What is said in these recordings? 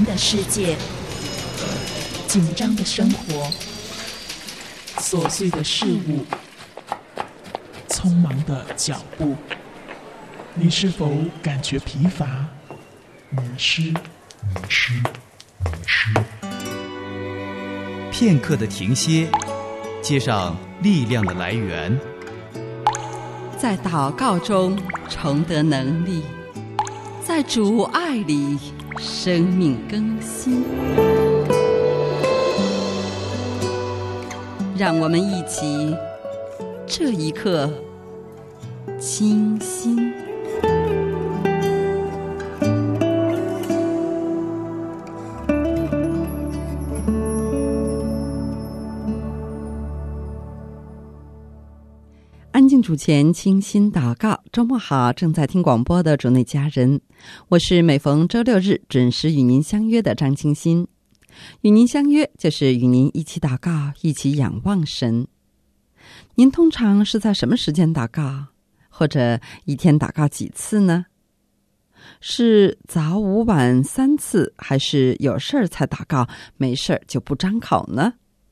的世界，紧张的生活，琐碎的事物，匆忙的脚步，你是否感觉疲乏、迷失？ 片刻的停歇，接上力量的来源， 在祷告中重得能力，在主爱里生命更新。让我们一起这一刻清心。安静主前，清心祷告。周末好，正在听广播的主内家人，我是每逢周六日准时与您相约的张清心。与您相约就是与您一起祷告，一起仰望神。您通常是在什么时间祷告？或者一天祷告几次呢？是早午晚3次，还是有事儿才祷告，没事儿就不张口呢？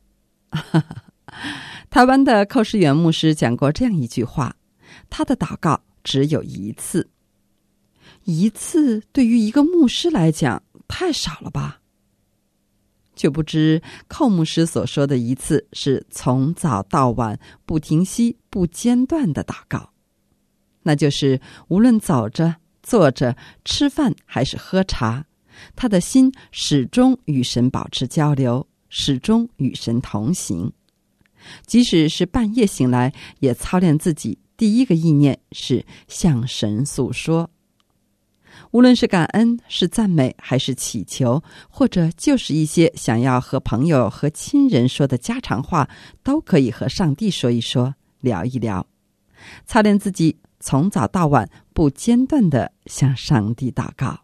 台湾的寇世元牧师讲过这样一句话，他的祷告只有一次。一次对于一个牧师来讲太少了吧？却不知寇牧师所说的一次是从早到晚不停息不间断的祷告，那就是无论走着坐着吃饭还是喝茶，他的心始终与神保持交流，始终与神同行。即使是半夜醒来，也操练自己第一个意念是向神诉说。无论是感恩，是赞美，还是祈求，或者就是一些想要和朋友和亲人说的家常话，都可以和上帝说一说，聊一聊。操练自己从早到晚不间断地向上帝祷告。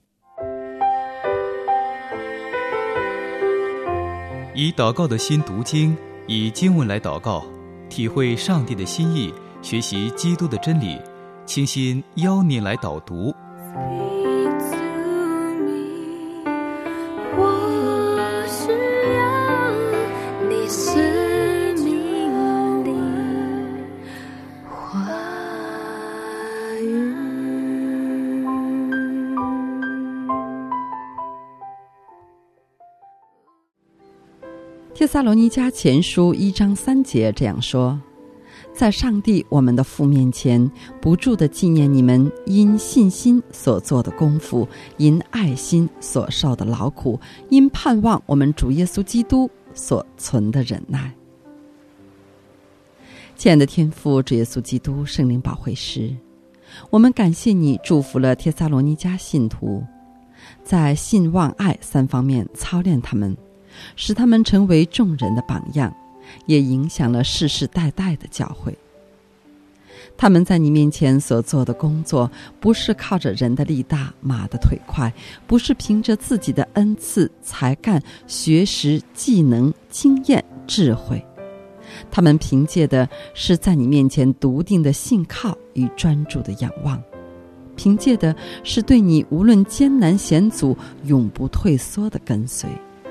以祷告的心读经，以经文来祷告，体会上帝的心意，学习基督的真理。清心邀您来导读。帖撒罗尼迦前书1章3节这样说：在上帝我们的父面前，不住地纪念你们因信心所做的功夫，因爱心所受的劳苦，因盼望我们主耶稣基督所存的忍耐。亲爱的天父，主耶稣基督圣灵保惠师，我们感谢你祝福了帖撒罗尼迦信徒，在信望爱3方面操练他们，使他们成为众人的榜样，也影响了世世代代的教会。他们在你面前所做的工作，不是靠着人的力大马的腿快，不是凭着自己的恩赐才干学识技能经验智慧，他们凭借的是在你面前笃定的信靠与专注的仰望，凭借的是对你无论艰难险阻永不退缩的跟随。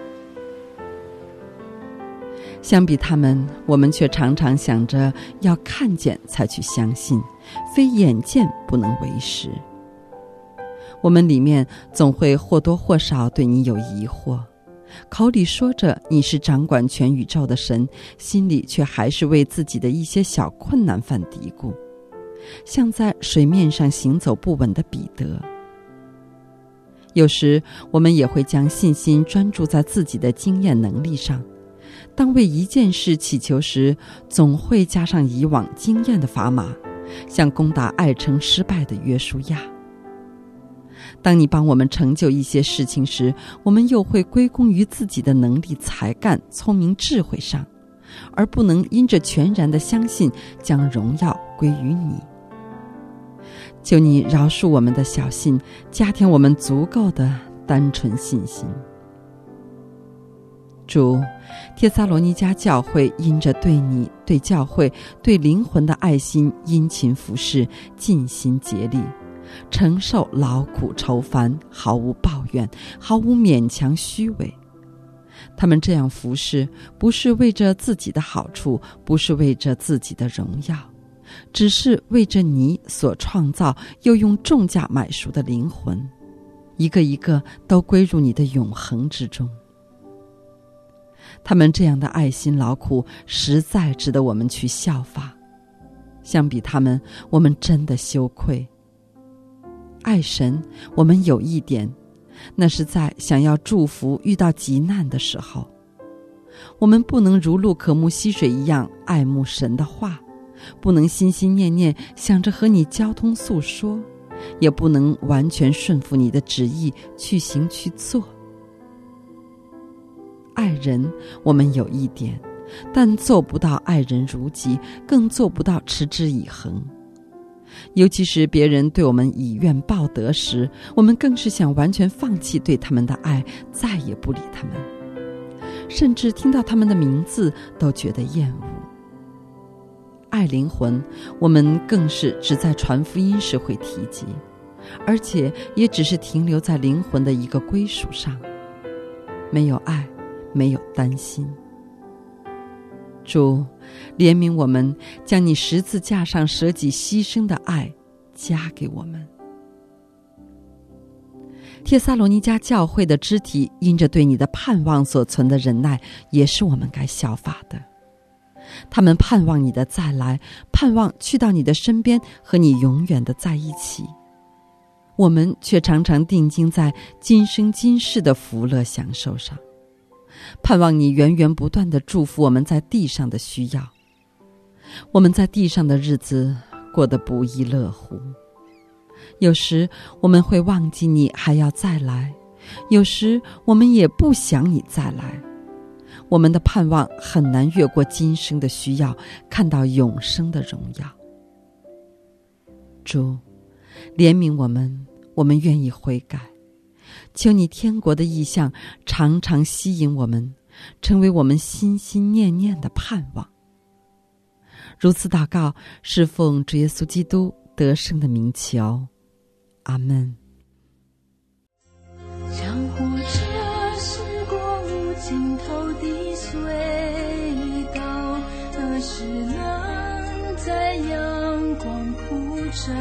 相比他们，我们却常常想着要看见才去相信，非眼见不能为实。我们里面总会或多或少对你有疑惑，口里说着你是掌管全宇宙的神，心里却还是为自己的一些小困难犯嘀咕，像在水面上行走不稳的彼得。有时我们也会将信心专注在自己的经验能力上，当为一件事祈求时，总会加上以往经验的砝码，像攻打爱城失败的约书亚。当你帮我们成就一些事情时，我们又会归功于自己的能力才干聪明智慧上，而不能因着全然的相信将荣耀归于你。求你饶恕我们的小信，加添我们足够的单纯信心。主，帖撒罗尼迦教会因着对你、对教会、对灵魂的爱心，殷勤服侍，尽心竭力， 承受劳苦愁烦，毫无抱怨，毫无勉强虚伪。他们这样服侍，不是为着自己的好处，不是为着自己的荣耀，只是为着你所创造又用重价买赎的灵魂，一个一个都归入你的永恒之中。他们这样的爱心劳苦，实在值得我们去效法。相比他们，我们真的羞愧。爱神，我们有一点，那是在想要祝福遇到急难的时候。我们不能如鹿渴慕溪水一样爱慕神的话，不能心心念念想着和你交通诉说，也不能完全顺服你的旨意去行去做。爱人，我们有一点，但做不到爱人如己，更做不到持之以恒。尤其是别人对我们以怨报德时，我们更是想完全放弃对他们的爱，再也不理他们，甚至听到他们的名字都觉得厌恶。爱灵魂，我们更是只在传福音时会提及，而且也只是停留在灵魂的一个归属上，没有爱，没有担心。主，怜悯我们，将你十字架上舍己牺牲的爱加给我们。帖撒罗尼迦教会的肢体因着对你的盼望所存的忍耐，也是我们该效法的。他们盼望你的再来，盼望去到你的身边，和你永远的在一起。我们却常常定睛在今生今世的福乐享受上，盼望你源源不断地祝福我们在地上的需要。我们在地上的日子过得不亦乐乎，有时我们会忘记你还要再来，有时我们也不想你再来。我们的盼望很难越过今生的需要，看到永生的荣耀。主，怜悯我们，我们愿意悔改。求你天国的意象常常吸引我们，成为我们心心念念的盼望。如此祷告，是奉主耶稣基督得胜的名求，阿们。 像火车驶过无尽头的隧道，何时能在阳光普照？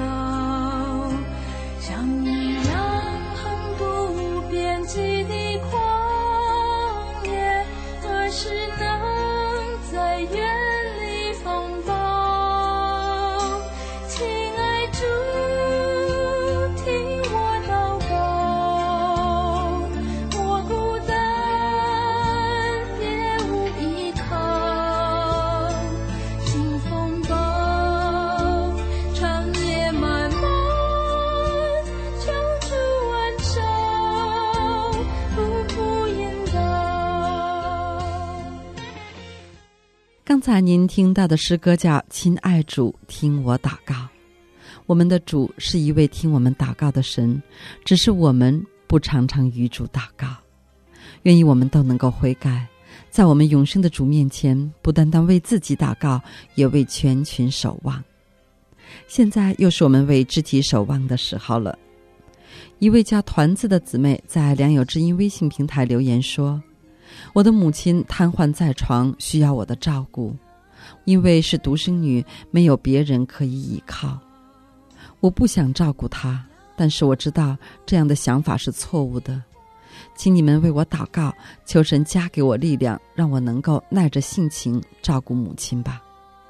像一样横不边际的旷野，何时能在原里风暴？亲爱主，听我祷告，我孤单也无依靠，心风暴，长夜漫漫，求主挽手，不负引导。 刚才您听到的诗歌叫《亲爱主，听我祷告》。我们的主是一位听我们祷告的神，只是我们不常常与主祷告。愿意我们都能够悔改，在我们永生的主面前，不单单为自己祷告，也为全群守望。现在又是我们为肢体守望的时候了。一位叫团子的姊妹在良友之音微信平台留言说，我的母亲瘫痪在床，需要我的照顾，因为是独生女，没有别人可以依靠。我不想照顾她，但是我知道这样的想法是错误的。请你们为我祷告，求神加给我力量，让我能够耐着性情照顾母亲吧。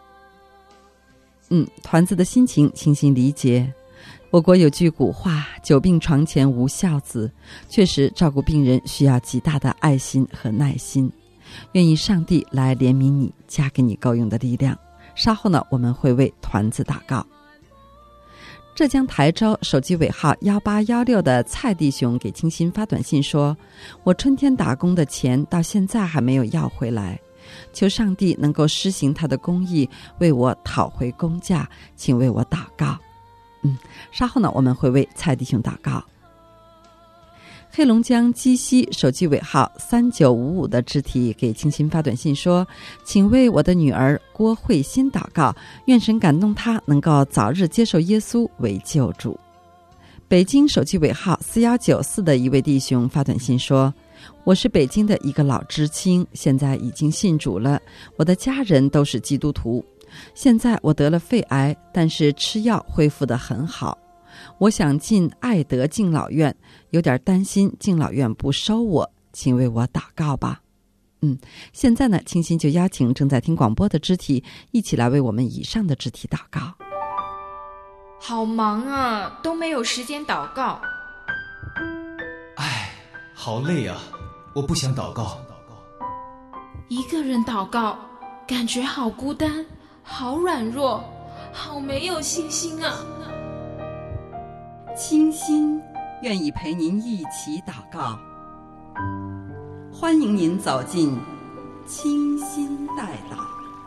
团子的心情清新理解。我国有句古话，久病床前无孝子，确实照顾病人需要极大的爱心和耐心。愿意上帝来怜悯你，加给你够用的力量。稍后呢，我们会为团子祷告。浙江台州手机尾号1816的蔡弟兄给清新发短信说，我春天打工的钱到现在还没有要回来，求上帝能够施行他的公义，为我讨回工价，请为我祷告。稍后呢，我们会为蔡弟兄祷告。黑龙江鸡西手机尾号3955的肢体给清新发短信说，请为我的女儿郭慧欣祷告，愿神感动她能够早日接受耶稣为救主。 北京手机尾号4194的一位弟兄发短信说，我是北京的一个老知青，现在已经信主了，我的家人都是基督徒。现在我得了肺癌，但是吃药恢复得很好。我想进爱德敬老院，有点担心敬老院不收我，请为我祷告吧。现在呢，清心就邀请正在听广播的肢体一起来为我们以上的肢体祷告。 好忙啊，都没有时间祷告。 唉，好累啊，我不想祷告。 一个人祷告，感觉好孤单，好软弱，好没有信心啊。 清心愿意陪您一起祷告，欢迎您走进清心代祷。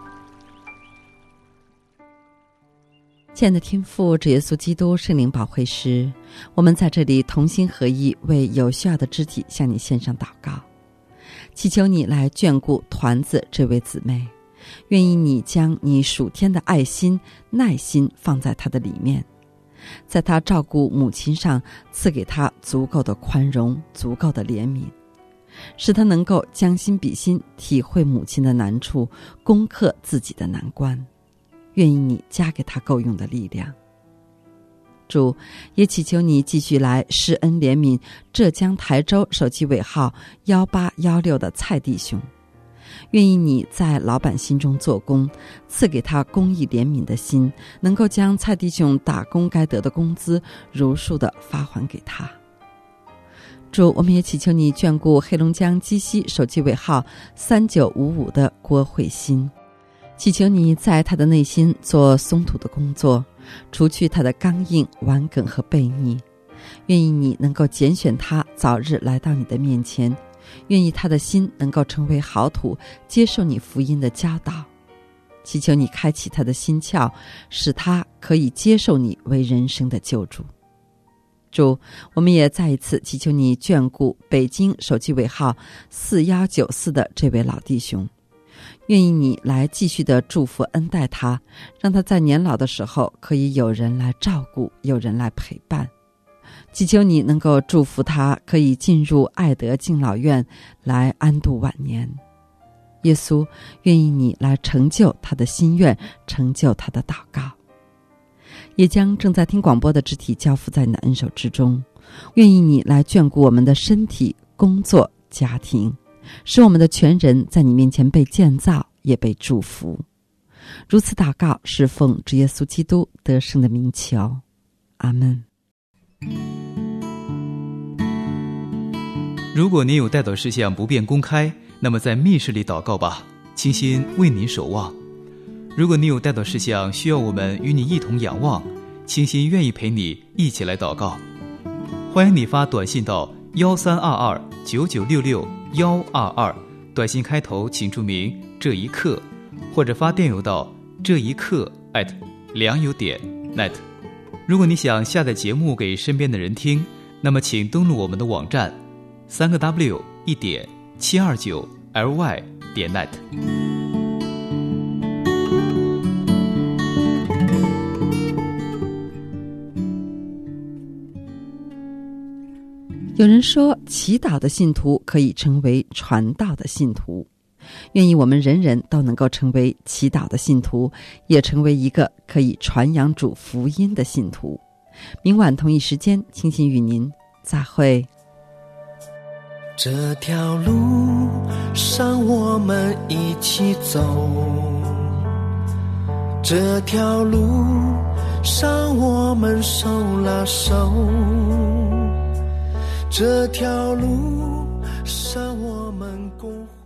亲爱的天父，主耶稣基督圣灵保惠师，我们在这里同心合意，为有需要的肢体向你献上祷告，祈求你来眷顾团子这位姊妹，愿意你将你属天的爱心耐心放在她的里面，在她照顾母亲上赐给她足够的宽容，足够的怜悯，使她能够将心比心，体会母亲的难处，攻克自己的难关。愿意你加给他够用的力量。主，也祈求你继续来施恩怜悯浙江台州手机尾号1816的蔡弟兄，愿意你在老板心中做工，赐给他公义怜悯的心，能够将蔡弟兄打工该得的工资如数地发还给他。主，我们也祈求你眷顾黑龙江鸡西手机尾号3955的郭慧欣，祈求你在他的内心做松土的工作，除去他的刚硬、顽梗和悖逆。愿意你能够拣选他早日来到你的面前，愿意他的心能够成为好土，接受你福音的教导。祈求你开启他的心窍，使他可以接受你为人生的救主。主，我们也再一次祈求你眷顾北京手机尾号4194的这位老弟兄，愿意你来继续的祝福恩待他，让他在年老的时候可以有人来照顾，有人来陪伴。祈求你能够祝福他可以进入爱德敬老院来安度晚年。耶稣，愿意你来成就他的心愿，成就他的祷告。也将正在听广播的肢体交付在你的恩手之中，愿意你来眷顾我们的身体、工作、家庭，使我们的全人在你面前被建造，也被祝福。如此祷告，是奉主耶稣基督得胜的名求，阿们。 如果您有代祷事项不便公开，那么在密室里祷告吧，清心为您守望。如果你有代祷事项需要我们与你一同仰望，清心愿意陪你一起来祷告。欢迎你发短信到132299662122，短信开头请注明这一刻，或者发电邮到这一刻@良友.net。如果你想下载节目给身边的人听，那么请登录我们的网站3w1.729ly.net。 有人说，祈祷的信徒可以成为传道的信徒。愿意我们人人都能够成为祈祷的信徒，也成为一个可以传扬主福音的信徒。明晚同一时间，清心与您再会。 这条路上我们一起走，这条路上我们手拉手，这条路上我们共